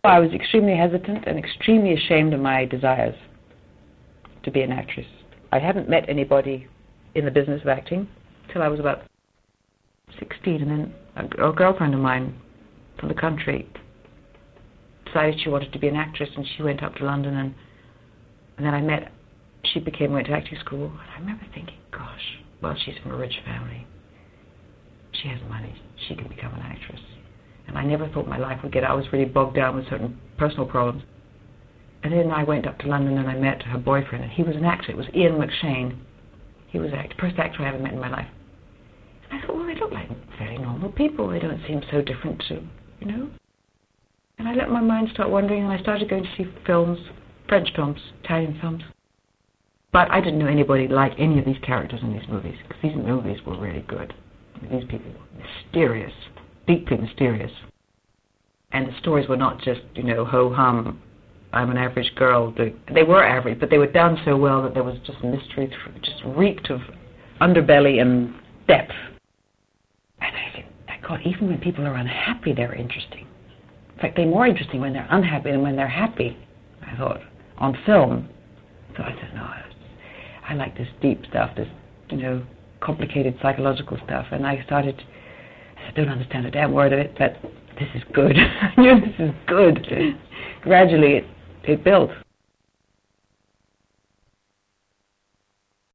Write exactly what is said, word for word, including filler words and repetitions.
I was extremely hesitant and extremely ashamed of my desires to be an actress. I hadn't met anybody in the business of acting till I was about sixteen, and then a, a girlfriend of mine from the country decided she wanted to be an actress, and she went up to London, and, and then I met, she became, went to acting school, and I remember thinking, gosh, well, she's from a rich family. She has money. She can become an actress. And I never thought my life would get, I was really bogged down with certain personal problems. And then I went up to London and I met her boyfriend, and he was an actor. It was Ian McShane. He was the act- first actor I ever met in my life. And I thought, well, they look like very normal people. They don't seem so different to, you know. And I let my mind start wandering, and I started going to see films, French films, Italian films. But I didn't know anybody like any of these characters in these movies, because these movies were really good. These people were mysterious, deeply mysterious. And the stories were not just, you know, ho-hum, I'm an average girl. They were average, but they were done so well that there was just mystery, just reeked of underbelly and depth. And I think, God, even when people are unhappy, they're interesting. In fact, they're more interesting when they're unhappy than when they're happy, I thought, on film. So I said, no, I like this deep stuff, this, you know, complicated psychological stuff. And I started, I don't understand a damn word of it, but this is good. I knew this is good. Gradually, it, it built.